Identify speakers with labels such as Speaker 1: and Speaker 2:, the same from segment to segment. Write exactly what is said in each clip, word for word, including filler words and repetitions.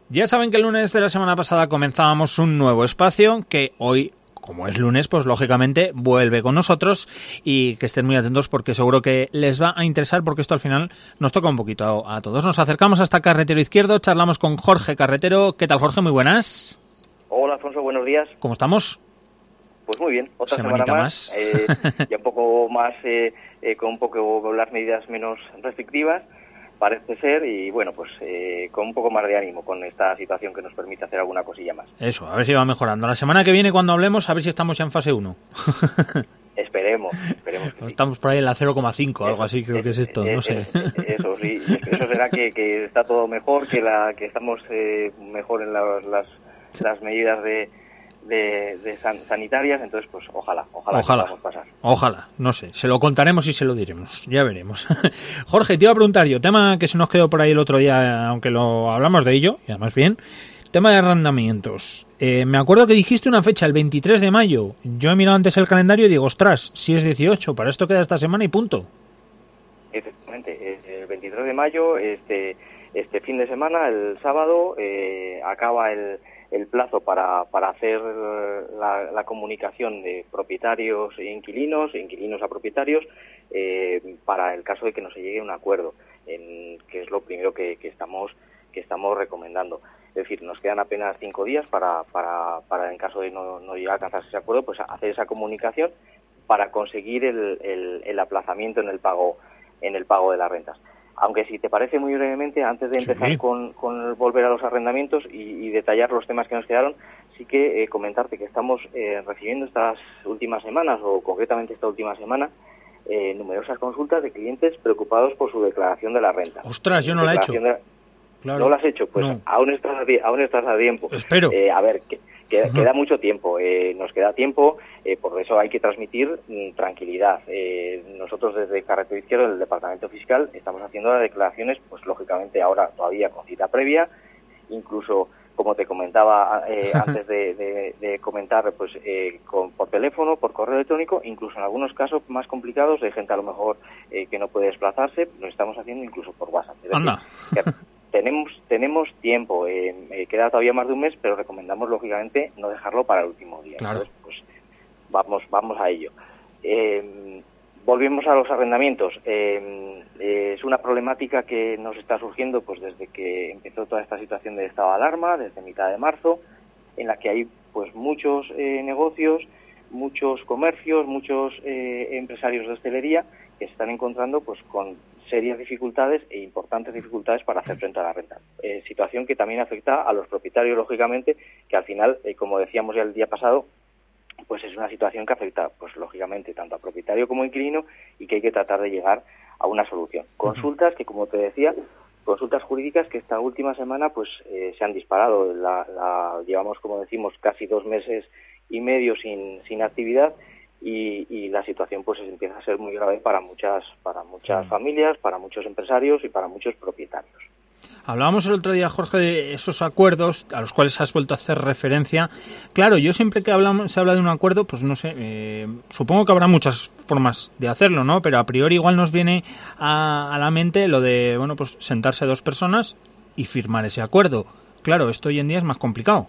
Speaker 1: Ya saben que el lunes de la semana pasada comenzábamos un nuevo espacio que hoy, como es lunes, pues lógicamente vuelve con nosotros, y que estén muy atentos porque seguro que les va a interesar, porque esto al final nos toca un poquito a, a todos. Nos acercamos hasta Carretero Izquierdo, charlamos con Jorge Carretero. ¿Qué tal, Jorge? Muy buenas.
Speaker 2: Hola, Alfonso, buenos días.
Speaker 1: ¿Cómo estamos?
Speaker 2: Pues muy bien, otra
Speaker 1: Semanita
Speaker 2: semana más,
Speaker 1: más.
Speaker 2: Eh, ya un poco más, eh, eh, con un poco las medidas menos restrictivas, parece ser, y bueno, pues eh, con un poco más de ánimo con esta situación que nos permite hacer alguna cosilla más.
Speaker 1: Eso, a ver si va mejorando. La semana que viene, cuando hablemos, a ver si estamos ya en fase uno.
Speaker 2: Esperemos, esperemos que sí.
Speaker 1: Estamos por ahí en la cero coma cinco, algo así creo
Speaker 2: es,
Speaker 1: que es esto,
Speaker 2: es,
Speaker 1: no sé.
Speaker 2: es, eso sí, eso será que, que está todo mejor, que la que estamos eh, mejor en la, las, las medidas de... de, de san, sanitarias, entonces pues ojalá, ojalá,
Speaker 1: ojalá,
Speaker 2: que podamos pasar.
Speaker 1: Ojalá, no sé, se lo contaremos y se lo diremos, ya veremos. Jorge, te iba a preguntar yo, tema que se nos quedó por ahí el otro día, aunque lo hablamos de ello, y además bien, tema de arrendamientos. Eh, me acuerdo que dijiste una fecha, el veintitrés de mayo, yo he mirado antes el calendario y digo, ostras, si es dieciocho, para esto queda esta semana y punto.
Speaker 2: Efectivamente, el veintitrés de mayo, este, este fin de semana, el sábado, eh, acaba el el plazo para, para hacer la, la comunicación de propietarios e inquilinos, inquilinos a propietarios, eh, para el caso de que no se llegue a un acuerdo, en, que es lo primero que, que estamos que estamos recomendando. Es decir, nos quedan apenas cinco días para, para, para en caso de no, no llegar a alcanzarse ese acuerdo, pues hacer esa comunicación para conseguir el, el, el aplazamiento en el pago en el pago de las rentas. Aunque si te parece, muy brevemente, antes de empezar sí. con, con volver a los arrendamientos y, y detallar los temas que nos quedaron, sí que eh, comentarte que estamos eh, recibiendo estas últimas semanas, o concretamente esta última semana, eh, numerosas consultas de clientes preocupados por su declaración de la renta.
Speaker 1: Ostras, yo no la he hecho.
Speaker 2: De...
Speaker 1: Claro.
Speaker 2: ¿No la has hecho? Pues
Speaker 1: no.
Speaker 2: aún estás a, aún estás a tiempo.
Speaker 1: Espero.
Speaker 2: Eh, a ver, que, que, uh-huh. queda mucho tiempo, eh, nos queda tiempo, eh, por eso hay que transmitir mm, tranquilidad. Eh, nosotros desde Carretero Izquierdo, del Departamento Fiscal, estamos haciendo las declaraciones, pues lógicamente ahora todavía con cita previa, incluso, como te comentaba eh, antes de, de, de comentar, pues eh, con, por teléfono, por correo electrónico, incluso en algunos casos más complicados, de gente a lo mejor eh, que no puede desplazarse, lo estamos haciendo incluso por WhatsApp. Es decir,
Speaker 1: Anda.
Speaker 2: Que, Tenemos tenemos tiempo, eh, eh, queda todavía más de un mes, pero recomendamos lógicamente no dejarlo para el último día.
Speaker 1: Claro.
Speaker 2: Entonces, pues vamos vamos a ello. Eh, volvemos a los arrendamientos. Eh, eh, es una problemática que nos está surgiendo pues desde que empezó toda esta situación de estado de alarma, desde mitad de marzo, en la que hay pues muchos eh, negocios, muchos comercios, muchos eh, empresarios de hostelería que se están encontrando pues con serias dificultades e importantes dificultades para hacer frente a la renta. Eh, situación que también afecta a los propietarios, lógicamente, que al final, eh, como decíamos ya el día pasado, pues es una situación que afecta, pues lógicamente, tanto a propietario como a inquilino, y que hay que tratar de llegar a una solución. Consultas que, como te decía, consultas jurídicas que esta última semana pues eh, se han disparado. La, la, llevamos, como decimos, casi dos meses y medio sin, sin actividad, Y, y la situación pues empieza a ser muy grave para muchas para muchas sí. familias, para muchos empresarios y para muchos propietarios.
Speaker 1: Hablábamos el otro día, Jorge, de esos acuerdos a los cuales has vuelto a hacer referencia. Claro, yo siempre que hablamos, se habla de un acuerdo, pues no sé, eh, supongo que habrá muchas formas de hacerlo, ¿no? Pero a priori igual nos viene a, a la mente lo de, bueno, pues sentarse dos personas y firmar ese acuerdo. Claro, esto hoy en día es más complicado.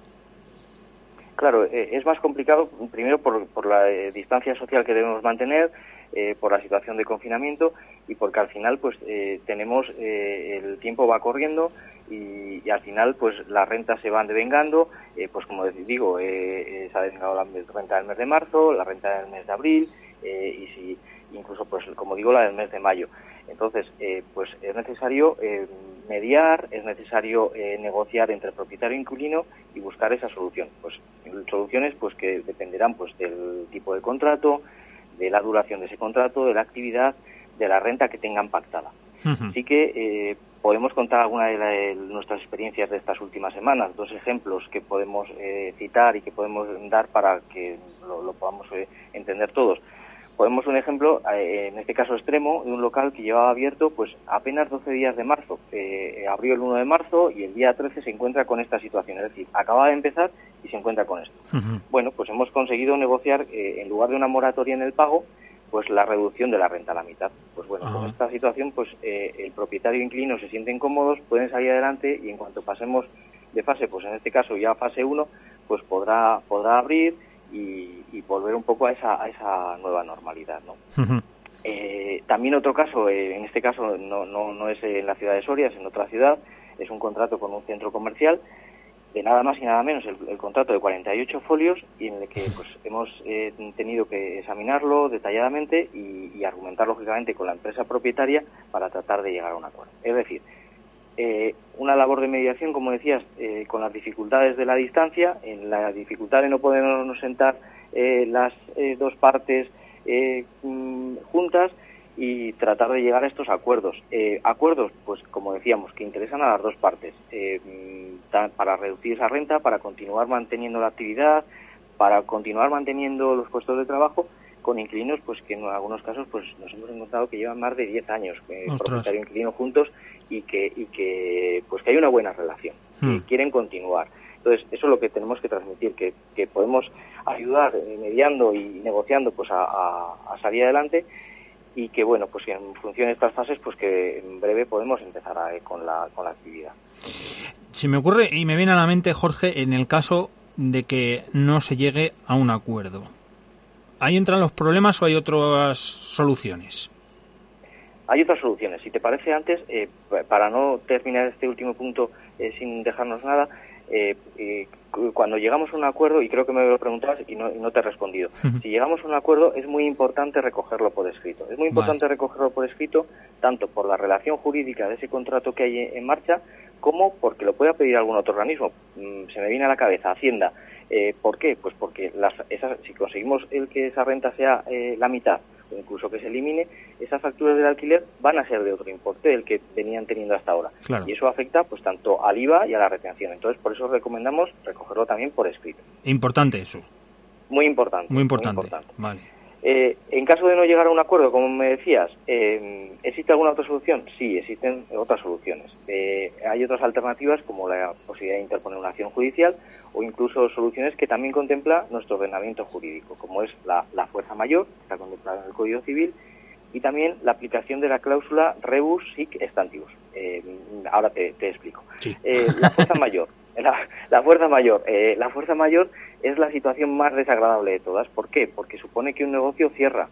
Speaker 2: Claro, eh, es más complicado, primero por, por la eh, distancia social que debemos mantener, eh, por la situación de confinamiento y porque al final pues eh, tenemos, eh, el tiempo va corriendo y, y al final pues las rentas se van devengando, eh, pues como digo, eh, eh, se ha devengado la renta del mes de marzo, la renta del mes de abril eh, y si incluso pues como digo la del mes de mayo. Entonces, eh, pues es necesario eh, mediar, es necesario eh, negociar entre propietario e inquilino y buscar esa solución. Pues soluciones pues que dependerán pues del tipo de contrato, de la duración de ese contrato, de la actividad, de la renta que tengan pactada. Uh-huh. Así que eh, podemos contar alguna de, la, de nuestras experiencias de estas últimas semanas, dos ejemplos que podemos eh, citar y que podemos dar para que lo, lo podamos eh, entender todos. Podemos un ejemplo, eh, en este caso extremo, de un local que llevaba abierto pues apenas doce días de marzo. Eh, abrió el uno de marzo y el día trece se encuentra con esta situación. Es decir, acaba de empezar y se encuentra con esto. Uh-huh. Bueno, pues hemos conseguido negociar, eh, en lugar de una moratoria en el pago, pues la reducción de la renta a la mitad. Pues bueno, uh-huh. con esta situación, pues eh, el propietario e inquilino se sienten cómodos, pueden salir adelante y en cuanto pasemos de fase, pues en este caso ya fase uno, pues podrá podrá abrir y, y volver un poco a esa a esa nueva normalidad, ¿no? Uh-huh. Eh, también otro caso, eh, en este caso no, no, no es en la ciudad de Soria, es en otra ciudad, es un contrato con un centro comercial de nada más y nada menos el, el contrato de cuarenta y ocho folios, y en el que pues hemos eh, tenido que examinarlo detalladamente y, y argumentar lógicamente con la empresa propietaria para tratar de llegar a un acuerdo. Es decir, eh, una labor de mediación, como decías, eh, con las dificultades de la distancia, en la dificultad de no podernos sentar eh, las eh, dos partes eh, juntas y tratar de llegar a estos acuerdos. Eh, acuerdos, pues como decíamos, que interesan a las dos partes, eh, para reducir esa renta, para continuar manteniendo la actividad, para continuar manteniendo los puestos de trabajo, con inquilinos pues que en algunos casos pues nos hemos encontrado que llevan más de diez años, eh, propietario e inquilino juntos, y que y que pues que hay una buena relación, hmm. que quieren continuar. Entonces, eso es lo que tenemos que transmitir, que, que podemos ayudar eh, mediando y negociando pues a, a, a salir adelante, y que bueno, pues en función de estas fases, pues que en breve podemos empezar a, con la con la actividad.
Speaker 1: Se me ocurre y me viene a la mente, Jorge, en el caso de que no se llegue a un acuerdo, ¿ahí entran los problemas o hay otras soluciones?
Speaker 2: Hay otras soluciones. Si te parece, antes, eh, para no terminar este último punto eh, sin dejarnos nada, eh, eh, cuando llegamos a un acuerdo, y creo que me lo preguntabas y no, y no te he respondido, uh-huh. si llegamos a un acuerdo es muy importante recogerlo por escrito. Es muy importante vale. recogerlo por escrito, tanto por la relación jurídica de ese contrato que hay en marcha, como porque lo pueda pedir algún otro organismo. Se me viene a la cabeza Hacienda. Eh, ¿Por qué? Pues porque las, esas, si conseguimos el que esa renta sea eh, la mitad, o incluso que se elimine, esas facturas del alquiler van a ser de otro importe del que venían teniendo hasta ahora.
Speaker 1: Claro.
Speaker 2: Y eso afecta pues tanto al I V A y a la retención. Entonces, por eso recomendamos recogerlo también por escrito.
Speaker 1: Importante eso.
Speaker 2: Muy importante.
Speaker 1: Muy importante.
Speaker 2: Muy importante.
Speaker 1: Vale.
Speaker 2: Eh, en caso de no llegar a un acuerdo, como me decías, eh, ¿existe alguna otra solución? Sí, existen otras soluciones. Eh, hay otras alternativas, como la posibilidad de interponer una acción judicial, o incluso soluciones que también contempla nuestro ordenamiento jurídico, como es la, la fuerza mayor, que está contemplada en el Código Civil, y también la aplicación de la cláusula rebus sic stantibus. Eh, ahora te, te explico.
Speaker 1: Sí.
Speaker 2: Eh, la fuerza mayor. La, la fuerza mayor. Eh, la fuerza mayor es la situación más desagradable de todas. ¿Por qué? Porque supone que un negocio cierra.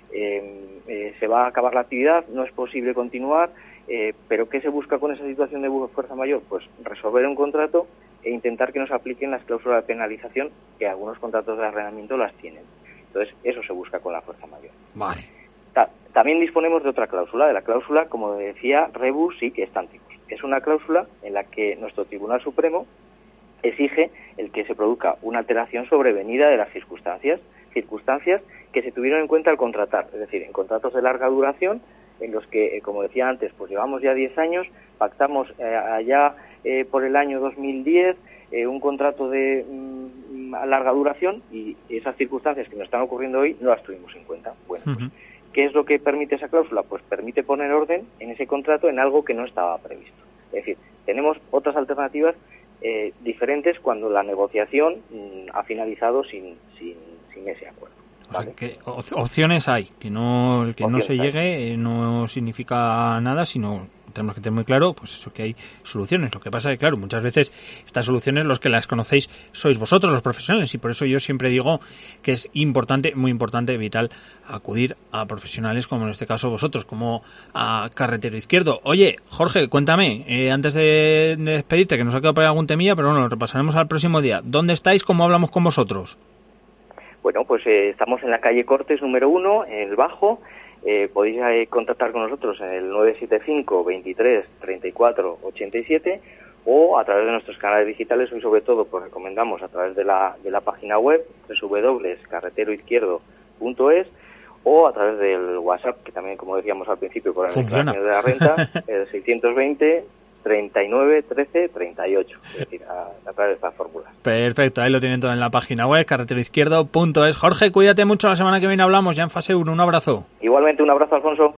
Speaker 2: Eh, eh, se va a acabar la actividad, no es posible continuar, eh, pero ¿qué se busca con esa situación de fuerza mayor? Pues resolver un contrato e intentar que nos apliquen las cláusulas de penalización, que algunos contratos de arrendamiento las tienen. Entonces, eso se busca con la fuerza mayor.
Speaker 1: Vale.
Speaker 2: Ta- también disponemos de otra cláusula, de la cláusula, como decía, rebus sic stantibus. Es una cláusula en la que nuestro Tribunal Supremo exige el que se produzca una alteración sobrevenida de las circunstancias, circunstancias que se tuvieron en cuenta al contratar, es decir, en contratos de larga duración, en los que, eh, como decía antes, pues llevamos ya diez años, pactamos eh, allá eh, por el año dos mil diez eh, un contrato de mm, a larga duración, y esas circunstancias que nos están ocurriendo hoy no las tuvimos en cuenta. Bueno, pues, uh-huh. ¿qué es lo que permite esa cláusula? Pues permite poner orden en ese contrato en algo que no estaba previsto. Es decir, tenemos otras alternativas eh, diferentes cuando la negociación mmm, ha finalizado sin, sin, sin ese acuerdo. ¿Vale?
Speaker 1: O sea, que opciones hay, que no el que opciones no se llegue eh, no significa nada, sino tenemos que tener muy claro, pues eso, que hay soluciones. Lo que pasa es que, claro, muchas veces estas soluciones, los que las conocéis, sois vosotros, los profesionales, y por eso yo siempre digo que es importante, muy importante, vital, acudir a profesionales como en este caso vosotros, como a Carretero Izquierdo. Oye, Jorge, cuéntame, eh, antes de, de despedirte, que nos ha quedado por ahí algún temilla, pero bueno, lo repasaremos al próximo día. ¿Dónde estáis? ¿Cómo hablamos con vosotros?
Speaker 2: Bueno, pues eh, estamos en la calle Cortes número uno, en el Bajo. Eh, podéis eh, contactar con nosotros en el nueve siete cinco, veintitrés, treinta y cuatro, ochenta y siete, o a través de nuestros canales digitales, y sobre todo pues recomendamos a través de la de la página web doble u doble u doble u punto carretero izquierdo punto es, o a través del WhatsApp, que también, como decíamos al principio, con el
Speaker 1: Funciona.
Speaker 2: de la renta, el seiscientos veinte, treinta y nueve, trece, treinta y ocho, es decir, a, a través de estas fórmulas.
Speaker 1: Perfecto, ahí lo tienen todo en la página web, carretero izquierdo punto es. Jorge, cuídate mucho, la semana que viene hablamos ya en fase uno. Un abrazo.
Speaker 2: Igualmente, un abrazo, Alfonso.